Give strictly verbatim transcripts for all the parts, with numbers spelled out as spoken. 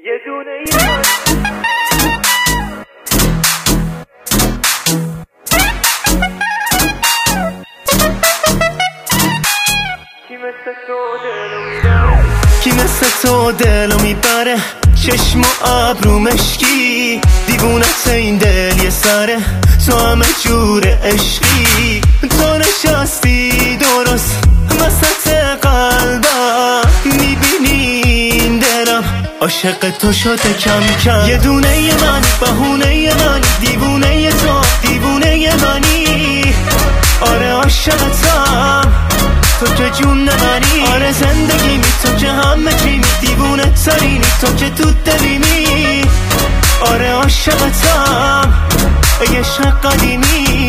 یه دونه کی مثل تو دلو میبره چشم و ابرو مشکی دیوونت این دل یه سره تو همه جور عشقی تو نشستی درست وسط قلبم میبینی این دلم عاشق تو شده کم کم یه دونه ی منی بهونه ی منی دیوونه ی تو دیوونه ی منی آره عاشقتم تو که جون منی آره زندگی می تو که همه چی می دیوونه ترینی تو که تو دلیمی آره عاشقتم ای عشق قدیمی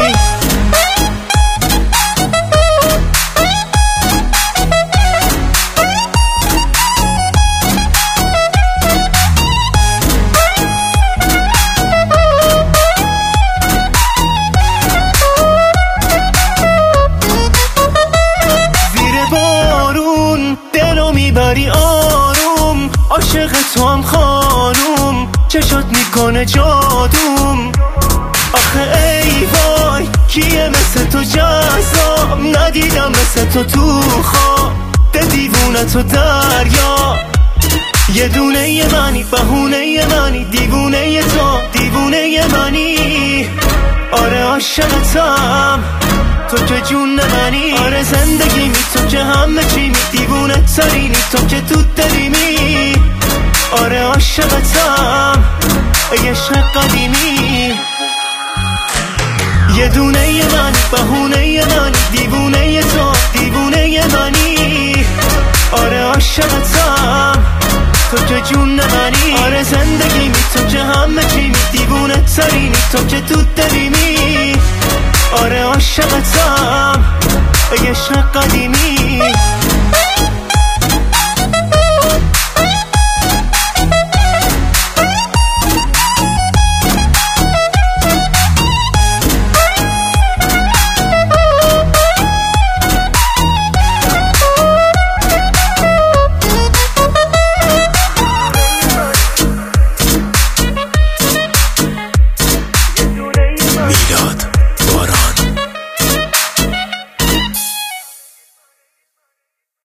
بری آروم عاشق تو هم خانوم چشات میکنه جادوم آخه ای وای کیه مثل تو جذاب ندیدم مثل تو تو خواب ده دیوونه تو دریا یه دونه ی منی بهونه ی منی دیوونه ی تو دیوونه ی منی آره عاشقتم تو که جون منی آره زندگی می تو که همه چی می دیوونه ترینی تو که تو دلیمی آره عاشقتم ای عشق قدیمی یه دونه ی منی بهونه ی منی دیوونه ی تو دیوونه ی منی آره عاشقتم تو که جون منی آره زندگی می تو که همه چی می دیوونه ترینی تو که تو دلیمی آره عاشقتم ای عشق قدیمی